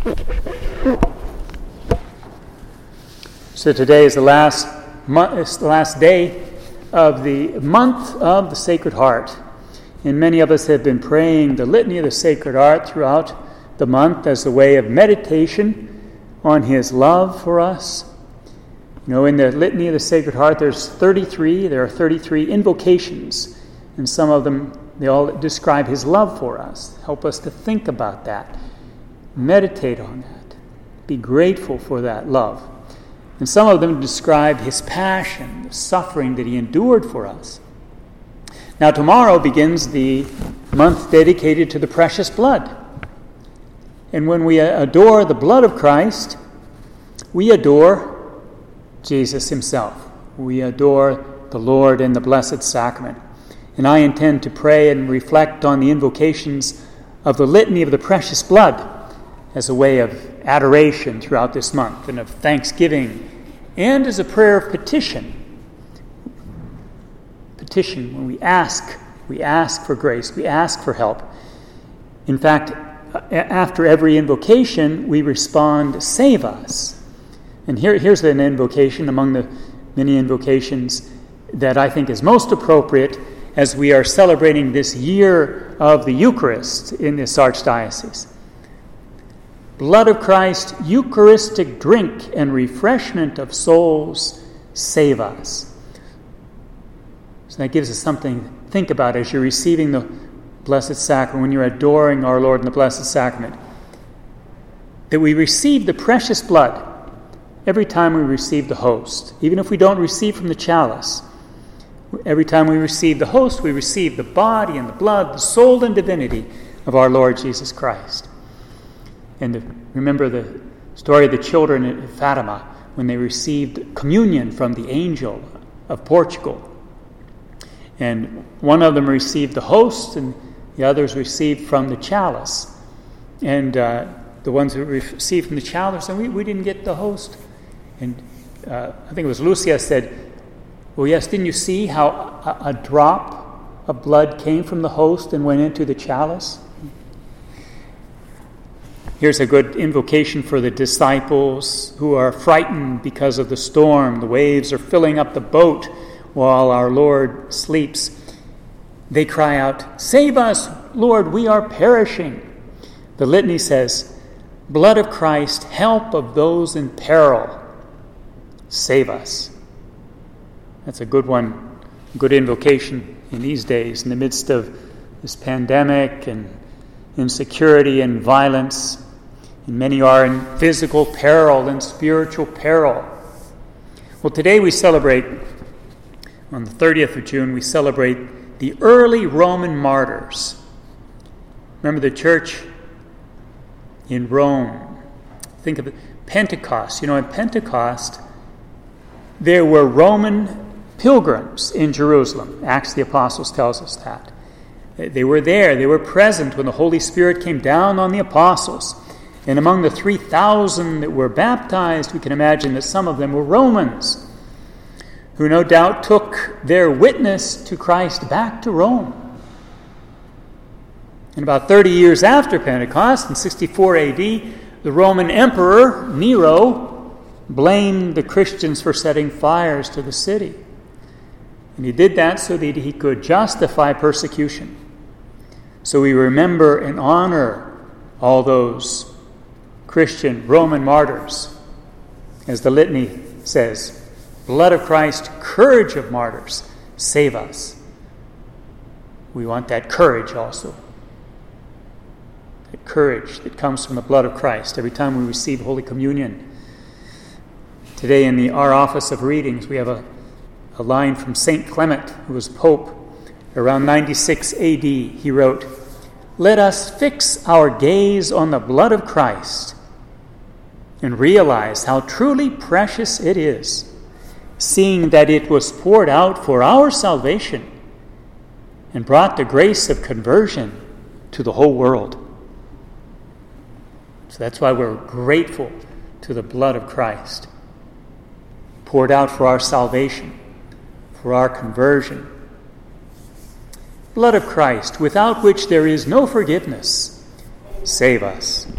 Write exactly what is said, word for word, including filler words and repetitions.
So today is the last month, the last day of the month of the Sacred Heart. And many of us have been praying the Litany of the Sacred Heart throughout the month as a way of meditation on His love for us. You know, in the Litany of the Sacred Heart, there's thirty-three. There are thirty-three invocations, and some of them, they all describe His love for us. Help us to think about that, meditate on that, be grateful for that love. And some of them describe His passion, the suffering that He endured for us. Now, tomorrow begins the month dedicated to the precious blood. And when we adore the blood of Christ, we adore Jesus Himself. We adore the Lord in the Blessed Sacrament. And I intend to pray and reflect on the invocations of the Litany of the Precious Blood as a way of adoration throughout this month and of thanksgiving, and as a prayer of petition. Petition, when we ask, we ask for grace, we ask for help. In fact, after every invocation, we respond, "Save us." And here, here's an invocation among the many invocations that I think is most appropriate as we are celebrating this year of the Eucharist in this Archdiocese. Blood of Christ, Eucharistic drink and refreshment of souls, save us. So that gives us something to think about as you're receiving the Blessed Sacrament, when you're adoring our Lord in the Blessed Sacrament, that we receive the precious blood every time we receive the host, even if we don't receive from the chalice. Every time we receive the host, we receive the body and the blood, the soul and divinity of our Lord Jesus Christ. And the, remember the story of the children at Fatima when they received communion from the angel of Portugal. And one of them received the host and the others received from the chalice. And uh, the ones who received from the chalice, and we, we didn't get the host. And uh, I think it was Lucia said, "Well, yes, didn't you see how a, a drop of blood came from the host and went into the chalice?" Here's a good invocation for the disciples who are frightened because of the storm. The waves are filling up the boat while our Lord sleeps. They cry out, "Save us, Lord, we are perishing." The litany says, "Blood of Christ, help of those in peril, save us." That's a good one, a good invocation in these days, in the midst of this pandemic and insecurity and violence. And many are in physical peril and spiritual peril. Well, today we celebrate, on the thirtieth of June, we celebrate the early Roman martyrs. Remember the church in Rome. Think of it, Pentecost. You know, at Pentecost, there were Roman pilgrims in Jerusalem. Acts of the Apostles tells us that. They were there. They were present when the Holy Spirit came down on the apostles. And among the three thousand that were baptized, we can imagine that some of them were Romans, who no doubt took their witness to Christ back to Rome. And about thirty years after Pentecost, in sixty-four A D, the Roman Emperor, Nero, blamed the Christians for setting fires to the city. And he did that so that he could justify persecution. So we remember and honor all those Christian Roman martyrs. As the litany says, "Blood of Christ, courage of martyrs, save us." We want that courage also. That courage that comes from the blood of Christ every time we receive Holy Communion. Today in the Our Office of Readings, we have a, a line from Saint Clement, who was Pope around ninety-six A D. He wrote, "Let us fix our gaze on the blood of Christ and realize how truly precious it is, seeing that it was poured out for our salvation and brought the grace of conversion to the whole world." So that's why we're grateful to the blood of Christ, poured out for our salvation, for our conversion. Blood of Christ, without which there is no forgiveness, save us.